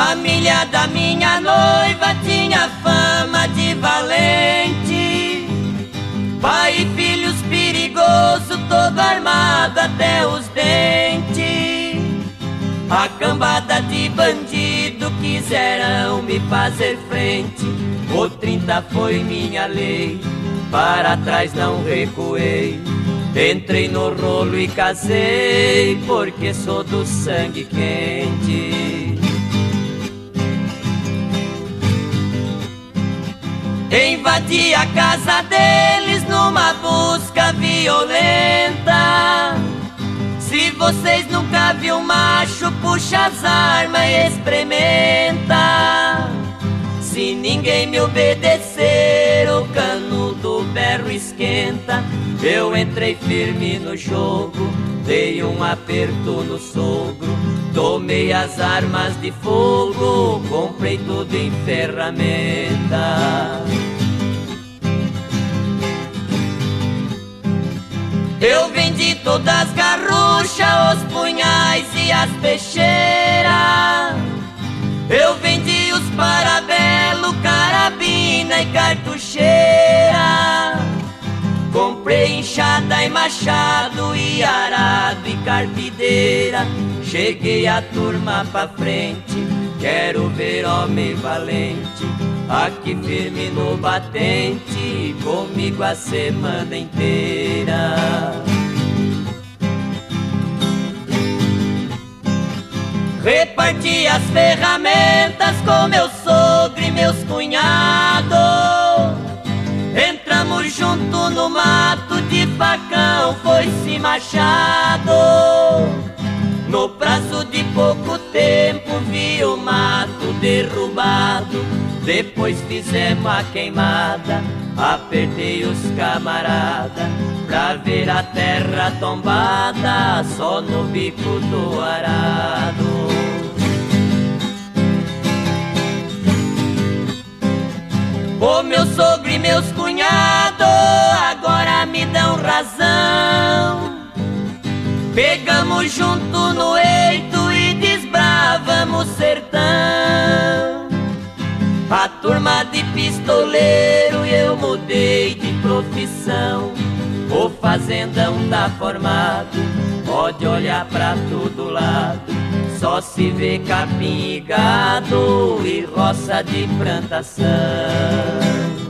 Família da minha noiva tinha fama de valente, pai e filhos perigoso, todo armado até os dentes. A cambada de bandido quiseram me fazer frente, o 30 foi minha lei, para trás não recuei. Entrei no rolo e casei, porque sou do sangue quente. Invadi a casa deles numa busca violenta. Se vocês nunca viram macho, puxa as armas e experimenta. Se ninguém me obedecer, o cano do berro esquenta. Eu entrei firme no jogo, dei um aperto no sogro, tomei as armas de fogo, comprei tudo em ferramenta. Eu vendi todas as garruchas, os punhais e as peixeiras. Eu vendi os parabelo, carabina e cartucheira. Comprei enxada e machado, e arado e carpideira. Cheguei a turma pra frente, quero ver homem valente, aqui firme no batente, comigo a semana inteira. Reparti as ferramentas com meu sogro e meus cunhados. Entramos junto no mato, de facão foi-se machado. No prazo de pouco tempo vi o mato derrubado. Depois fizemos a queimada, apertei os camarada, pra ver a terra tombada, só no bico do arado. O meu sogro e meus cunhados agora me dão razão. Pegamos junto no eito e desbravamos o sertão. A turma de pistoleiro eu mudei de profissão. O fazendão tá formado, pode olhar pra todo lado. Só se vê capim e gado e roça de plantação.